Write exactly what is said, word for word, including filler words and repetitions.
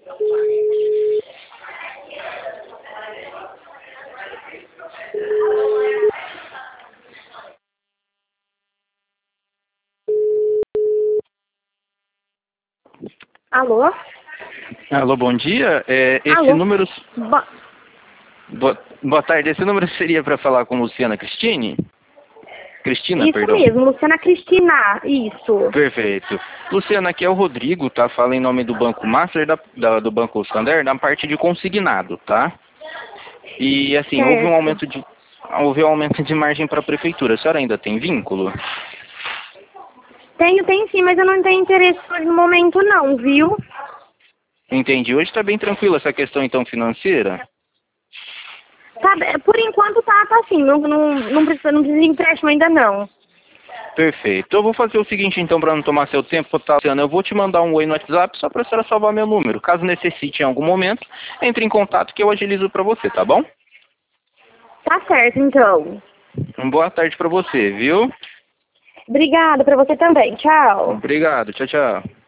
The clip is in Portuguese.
Alô? Alô, bom dia. É, esse Alô? número... Bo... Boa, boa tarde. Esse número seria para falar com Luciana Cristine? Cristina, Isso perdão. mesmo, Luciana Cristina, isso. Perfeito. Luciana, aqui é o Rodrigo, tá? Fala em nome do Banco Master, da, da- do Banco Santander, na parte de consignado, tá? E assim, houve um Certo. aumento de houve um aumento de margem para a prefeitura. A senhora ainda tem vínculo? Tenho, tenho sim, mas eu não tenho interesse hoje no momento não, viu? Entendi. Hoje está bem tranquila essa questão então financeira? Tá, por enquanto tá, tá assim, não, não, não precisa, não precisa de empréstimo ainda não. Perfeito. Eu vou fazer o seguinte então, para não tomar seu tempo, tá, Luciana? Eu vou te mandar um oi no WhatsApp só para a senhora salvar meu número. Caso necessite em algum momento, entre em contato que eu agilizo para você, tá bom? Tá certo, então. Uma boa tarde para você, viu? Obrigada pra você também, tchau. Obrigado. Tchau, tchau.